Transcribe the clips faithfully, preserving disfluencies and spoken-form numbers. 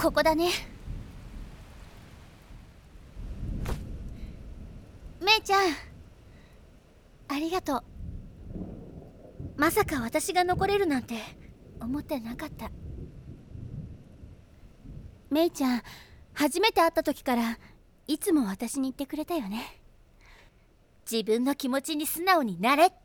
ここだね。めいちゃん、ありがとう。まさか私が残れるなんて思ってなかった。めいちゃん、初めて会った時からいつも私に言ってくれたよね。自分の気持ちに素直になれって。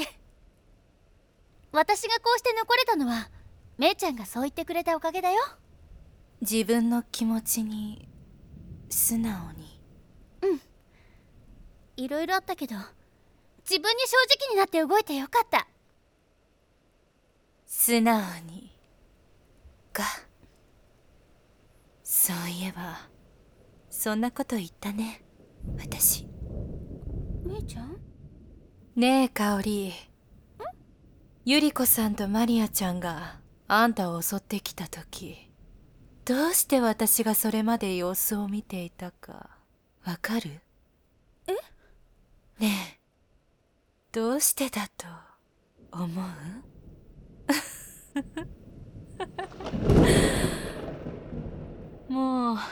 私がこうして残れたのはめいちゃんがそう言ってくれたおかげだよ。 自分の気持ちに素直に。 うん、いろいろあったけど自分に正直になって動いてよかった。 素直にか。そういえばそんなこと言ったね、私。 めいちゃん？ ねえ香織、ゆり子さんとマリアちゃんがあんたを襲ってきた時、どうして私がそれまで様子を見ていたかわかる？ え？ ねえ、どうしてだと思う？もう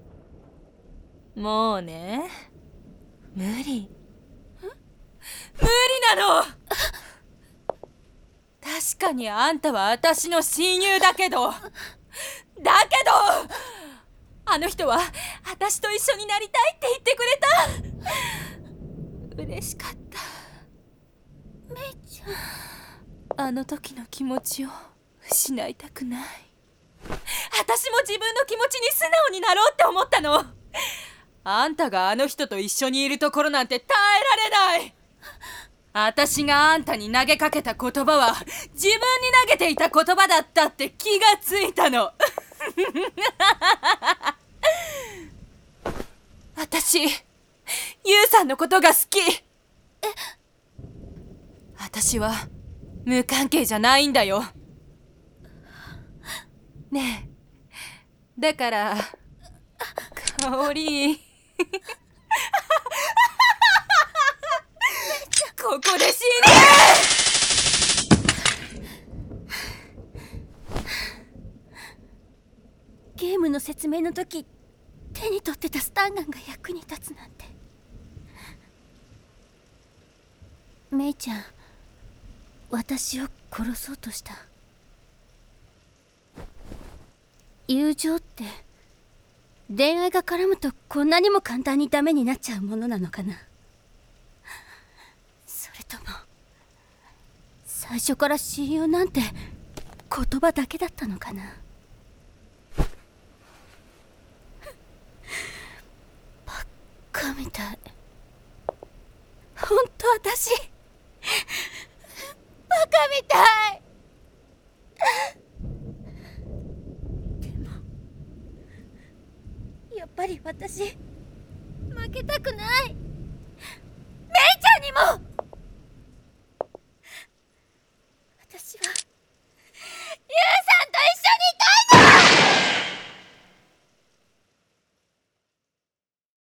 もうね、無理。無理なの。確かにあんたは私の親友だけどだけどあの人は私と一緒になりたいって言ってくれた。嬉しかった。 めいちゃん、あの時の気持ちを失いたくない。私も自分の気持ちに素直になろうって思ったの。あんたがあの人と一緒にいるところなんて耐えられない。私があんたに投げかけた言葉は自分に投げていた言葉だったって気がついたの。私、ユウさんのことが好き。え？私は無関係じゃないんだよ。ねえ、だから香織ここで死ね。 ゲームの説明の時手に取ってたスタンガンが役に立つなんて。めいちゃん、私を殺そうとした。友情って恋愛が絡むとこんなにも簡単にダメになっちゃうものなのかな。それとも最初から親友なんて言葉だけだったのかな。バカみたい。ほんと私バカみたい。でもやっぱり私負けたくない。メイちゃんにも